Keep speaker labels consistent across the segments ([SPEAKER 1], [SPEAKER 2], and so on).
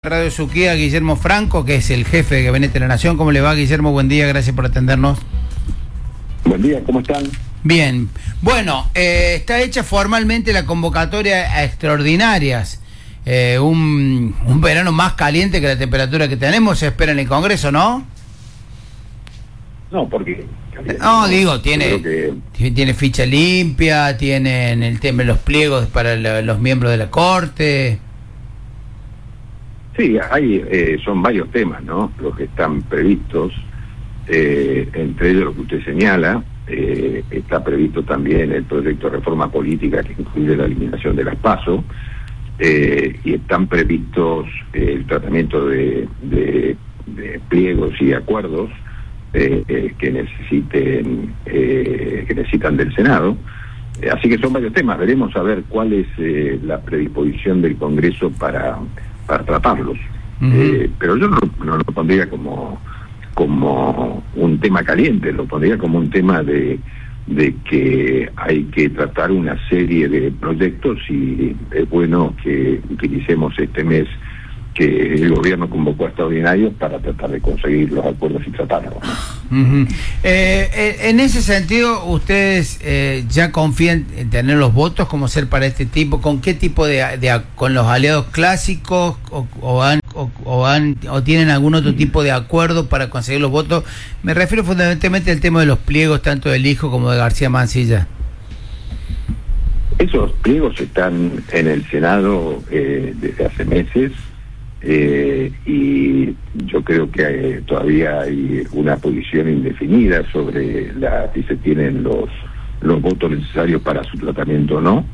[SPEAKER 1] Radio Suquía, Guillermo Franco, que es el jefe de Gabinete de la Nación. ¿Cómo le va, Guillermo? Buen día, gracias por atendernos.
[SPEAKER 2] Buen día, ¿cómo están?
[SPEAKER 1] Bien. Bueno, está hecha formalmente la convocatoria a extraordinarias. Un verano más caliente que la temperatura que tenemos se espera en el Congreso, ¿no?
[SPEAKER 2] No, porque...
[SPEAKER 1] No, digo, tiene ficha limpia, tienen el tema de los pliegos para los miembros de la Corte.
[SPEAKER 2] Sí, son varios temas, ¿no? Los que están previstos, entre ellos lo que usted señala, está previsto también el proyecto de reforma política que incluye la eliminación de las PASO, y están previstos el tratamiento de pliegos y acuerdos que necesitan del Senado. Así que son varios temas, veremos a ver cuál es la predisposición del Congreso para tratarlos. Pero yo no lo pondría como un tema caliente, lo pondría como un tema de que hay que tratar una serie de proyectos, y es bueno que utilicemos este mes que el gobierno convocó a extraordinarios para tratar de conseguir los acuerdos y tratarlos.
[SPEAKER 1] En ese sentido, ¿ustedes ya confían en tener los votos como ser para este tipo? ¿Con qué tipo con los aliados clásicos o tienen algún otro tipo de acuerdo para conseguir los votos? Me refiero fundamentalmente al tema de los pliegos, tanto del hijo como de García Mansilla.
[SPEAKER 2] Esos pliegos están en el Senado desde hace meses. Y yo creo que todavía hay una posición indefinida sobre si se tienen los votos necesarios para su tratamiento o no.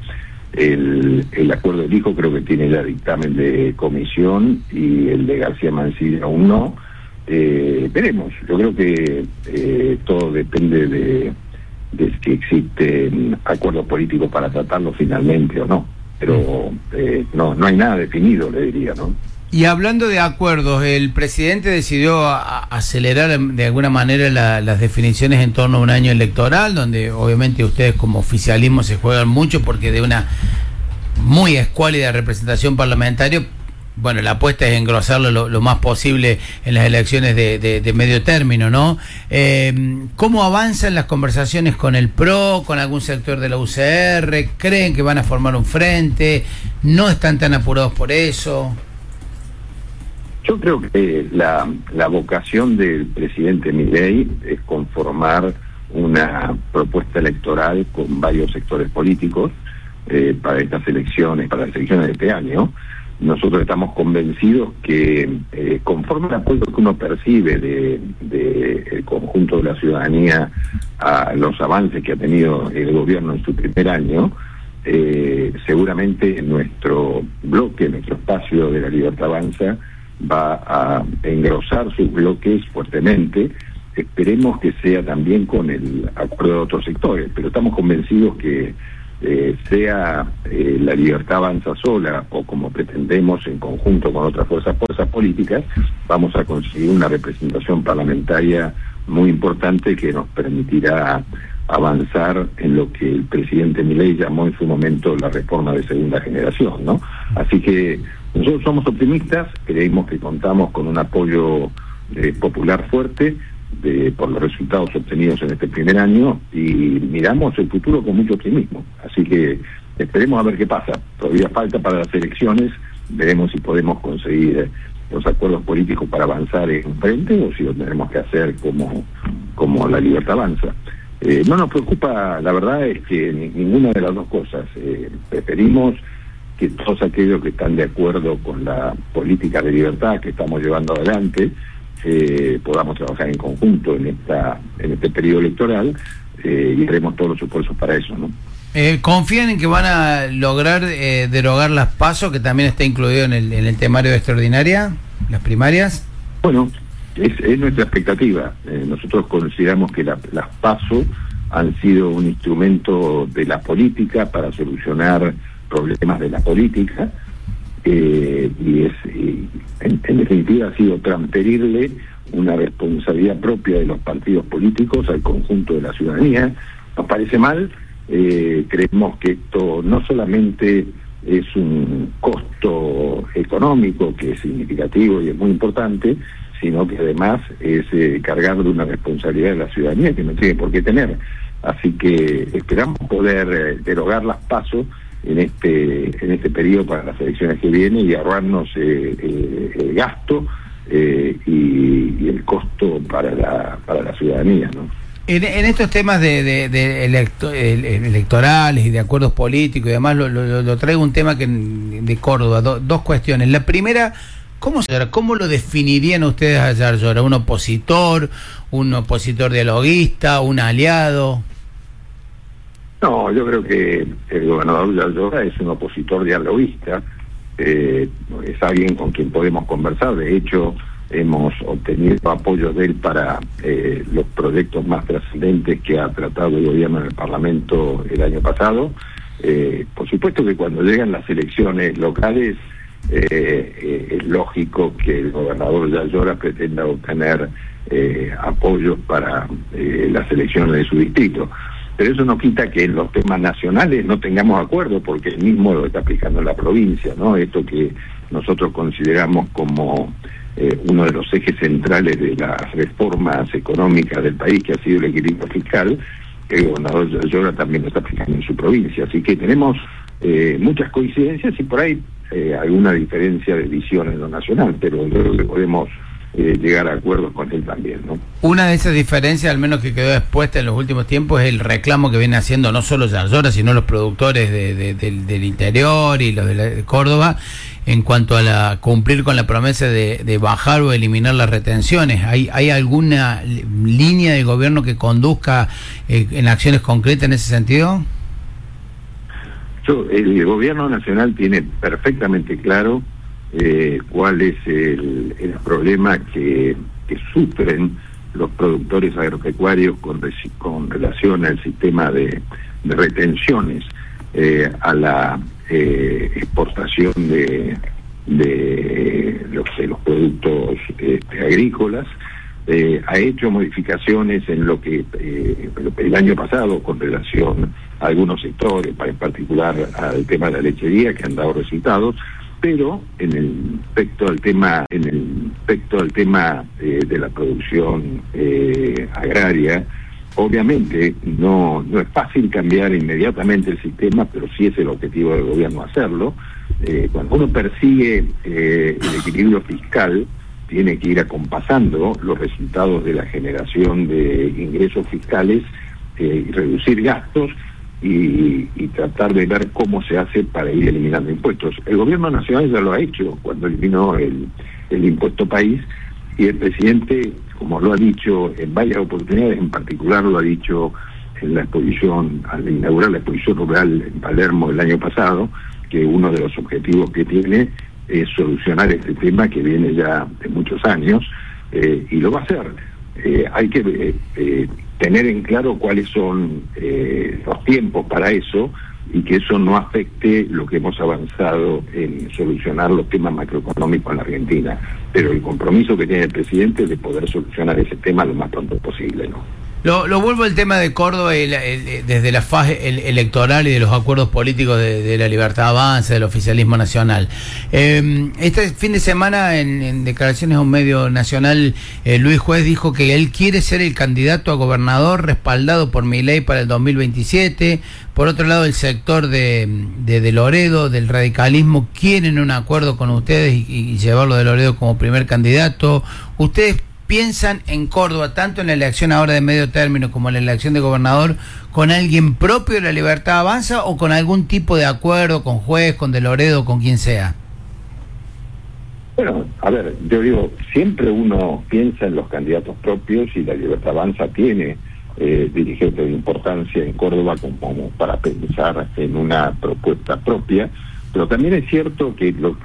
[SPEAKER 2] El acuerdo del hijo creo que tiene ya dictamen de comisión, y el de García Mansilla aún no. Veremos, yo creo que todo depende de si existen acuerdos políticos para tratarlo finalmente o no, pero no hay nada definido, le diría, ¿no?
[SPEAKER 1] Y hablando de acuerdos, el presidente decidió acelerar de alguna manera las definiciones en torno a un año electoral, donde obviamente ustedes como oficialismo se juegan mucho porque de una muy escuálida representación parlamentaria, bueno, la apuesta es engrosarlo lo más posible en las elecciones de medio término, ¿no? ¿Cómo avanzan las conversaciones con el PRO, con algún sector de la UCR? ¿Creen que van a formar un frente? ¿No están tan apurados por eso?
[SPEAKER 2] Yo creo que la vocación del presidente Milei es conformar una propuesta electoral con varios sectores políticos para estas elecciones, para las elecciones de este año. Nosotros estamos convencidos que conforme al apoyo que uno percibe del conjunto de la ciudadanía a los avances que ha tenido el gobierno en su primer año, seguramente nuestro bloque, nuestro espacio de La Libertad Avanza, va a engrosar sus bloques fuertemente. Esperemos que sea también con el acuerdo de otros sectores, pero estamos convencidos que sea La Libertad Avanza sola o como pretendemos en conjunto con otras fuerzas políticas, vamos a conseguir una representación parlamentaria muy importante que nos permitirá avanzar en lo que el presidente Milei llamó en su momento la reforma de segunda generación, ¿no? Así que nosotros somos optimistas, creemos que contamos con un apoyo popular fuerte por los resultados obtenidos en este primer año, y miramos el futuro con mucho optimismo. Así que esperemos a ver qué pasa. Todavía falta para las elecciones, veremos si podemos conseguir los acuerdos políticos para avanzar en frente o si lo tenemos que hacer como La Libertad Avanza. No nos preocupa, la verdad es que ninguna de las dos cosas. Preferimos que todos aquellos que están de acuerdo con la política de libertad que estamos llevando adelante podamos trabajar en conjunto en este periodo electoral, y haremos todos los esfuerzos para eso, ¿no?
[SPEAKER 1] ¿Confían en que van a lograr derogar las PASO, que también está incluido en el temario de extraordinaria, las primarias?
[SPEAKER 2] Bueno, es nuestra expectativa. Nosotros consideramos que las PASO han sido un instrumento de la política para solucionar problemas de la política, y en definitiva ha sido transferirle una responsabilidad propia de los partidos políticos al conjunto de la ciudadanía. Nos parece mal, creemos que esto no solamente es un costo económico que es significativo y es muy importante, sino que además es cargar de una responsabilidad de la ciudadanía que no tiene por qué tener. Así que esperamos poder derogar las PASO en este periodo para las elecciones que vienen y ahorrarnos el gasto y el costo para la ciudadanía, ¿no?
[SPEAKER 1] En estos temas electorales y de acuerdos políticos y demás, lo traigo un tema de Córdoba, dos cuestiones. La primera, ¿cómo lo definirían ustedes a Yarlora? ¿Un opositor dialoguista, un aliado?
[SPEAKER 2] No, yo creo que el gobernador Yarlora es un opositor dialoguista, es alguien con quien podemos conversar. De hecho, hemos obtenido apoyo de él para los proyectos más trascendentes que ha tratado el gobierno en el Parlamento el año pasado. Por supuesto que cuando llegan las elecciones locales es lógico que el gobernador Yarlora pretenda obtener apoyos para las elecciones de su distrito. Pero eso no quita que en los temas nacionales no tengamos acuerdo, porque él mismo lo está aplicando en la provincia, ¿no? Esto que nosotros consideramos como uno de los ejes centrales de las reformas económicas del país, que ha sido el equilibrio fiscal, el gobernador Yarlora también lo está aplicando en su provincia. Así que tenemos muchas coincidencias y por ahí alguna diferencia de visión en lo nacional, pero yo creo que podemos llegar a acuerdos con él también, ¿no?
[SPEAKER 1] Una de esas diferencias, al menos que quedó expuesta en los últimos tiempos, es el reclamo que viene haciendo no solo Yarlora, sino los productores del interior y los de Córdoba, en cuanto a cumplir con la promesa de bajar o eliminar las retenciones. ¿Hay alguna línea del gobierno que conduzca en acciones concretas en ese sentido?
[SPEAKER 2] El gobierno nacional tiene perfectamente claro cuál es el problema que sufren los productores agropecuarios con relación al sistema de retenciones a la exportación de los productos agrícolas. Ha hecho modificaciones en lo que el año pasado con relación a algunos sectores, en particular al tema de la lechería, que han dado resultados, pero en el respecto al tema de la producción agraria, obviamente no es fácil cambiar inmediatamente el sistema, pero sí es el objetivo del gobierno hacerlo. Cuando uno persigue el equilibrio fiscal, tiene que ir acompasando los resultados de la generación de ingresos fiscales y reducir gastos y tratar de ver cómo se hace para ir eliminando impuestos. El gobierno nacional ya lo ha hecho cuando eliminó el impuesto país, y el presidente, como lo ha dicho en varias oportunidades, en particular lo ha dicho en la exposición, al inaugurar la exposición rural en Palermo el año pasado, que uno de los objetivos que tiene es solucionar este tema que viene ya de muchos años, y lo va a hacer. Hay que tener en claro cuáles son los tiempos para eso, y que eso no afecte lo que hemos avanzado en solucionar los temas macroeconómicos en la Argentina. Pero el compromiso que tiene el presidente es de poder solucionar ese tema lo más pronto posible, ¿no?
[SPEAKER 1] Lo vuelvo al tema de Córdoba desde la fase electoral y de los acuerdos políticos de la Libertad Avanza, del oficialismo nacional. Este fin de semana, en declaraciones a un medio nacional, Luis Juez dijo que él quiere ser el candidato a gobernador respaldado por Milei para el 2027. Por otro lado, el sector de Loredo, del radicalismo, quieren un acuerdo con ustedes y llevarlo de Loredo como primer candidato. ¿Ustedes piensan en Córdoba, tanto en la elección ahora de medio término como en la elección de gobernador, con alguien propio de la Libertad Avanza o con algún tipo de acuerdo con Juez, con De Loredo, con quien sea?
[SPEAKER 2] Bueno, a ver, yo digo, siempre uno piensa en los candidatos propios, y la Libertad Avanza tiene dirigentes de importancia en Córdoba como para pensar en una propuesta propia, pero también es cierto que los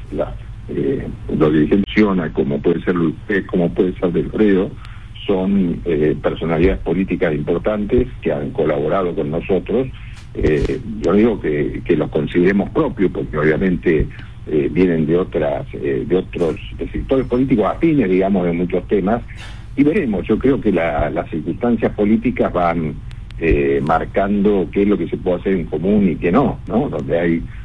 [SPEAKER 2] dirigentes, como puede ser Luis, como puede ser De Loredo, son personalidades políticas importantes que han colaborado con nosotros. Yo digo que los consideremos propios, porque obviamente vienen de otros sectores políticos afines, digamos, en muchos temas, y veremos. Yo creo que las circunstancias políticas van marcando qué es lo que se puede hacer en común y qué no, ¿no? Donde hay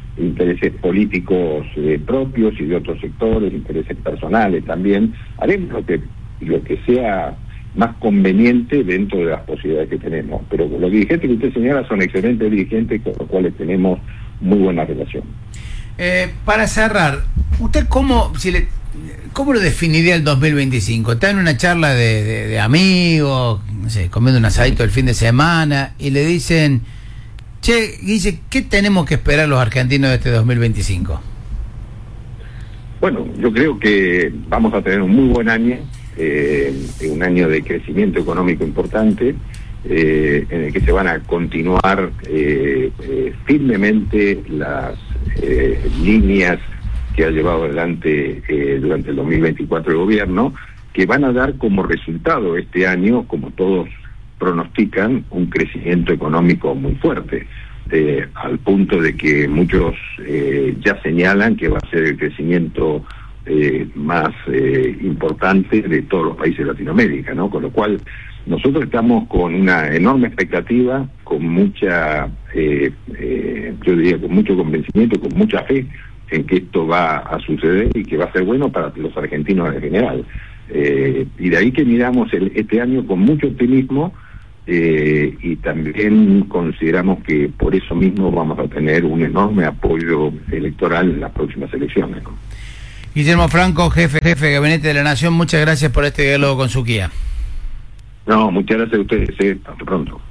[SPEAKER 2] intereses políticos propios y de otros sectores, intereses personales también. Haremos lo que sea más conveniente dentro de las posibilidades que tenemos. Pero los dirigentes que usted señala son excelentes dirigentes con los cuales tenemos muy buena relación.
[SPEAKER 1] Para cerrar, ¿usted cómo lo definiría el 2025? Está en una charla de amigos, no sé, comiendo un asadito el fin de semana, y le dicen: che, Guille, ¿qué tenemos que esperar los argentinos de este 2025?
[SPEAKER 2] Bueno, yo creo que vamos a tener un muy buen año, un año de crecimiento económico importante, en el que se van a continuar firmemente las líneas que ha llevado adelante durante el 2024 el gobierno, que van a dar como resultado este año, como todos pronostican, un crecimiento económico muy fuerte, al punto de que muchos ya señalan que va a ser el crecimiento más importante de todos los países de Latinoamérica, ¿no? Con lo cual nosotros estamos con una enorme expectativa, con mucha, yo diría, con mucho convencimiento, con mucha fe en que esto va a suceder y que va a ser bueno para los argentinos en general. Y de ahí que miramos este año con mucho optimismo, y también consideramos que por eso mismo vamos a tener un enorme apoyo electoral en las próximas elecciones, ¿no?
[SPEAKER 1] Guillermo Franco, jefe de Gabinete de la Nación, muchas gracias por este diálogo con Suquía.
[SPEAKER 2] No, muchas gracias a ustedes, hasta pronto.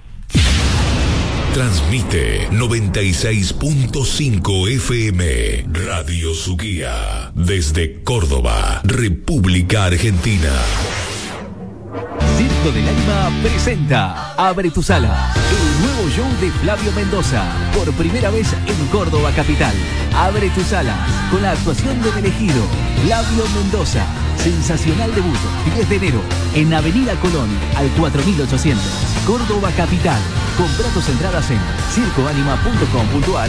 [SPEAKER 3] Transmite 96.5 FM Radio Suquía desde Córdoba, República Argentina.
[SPEAKER 4] Circo del Ánima presenta Abre tu Sala, el nuevo show de Flavio Mendoza, por primera vez en Córdoba capital. Abre tu Sala, con la actuación del elegido Flavio Mendoza. Sensacional debut, 10 de enero, en Avenida Colón, al 4800, Córdoba capital. Comprá tus entradas en circoanima.com.ar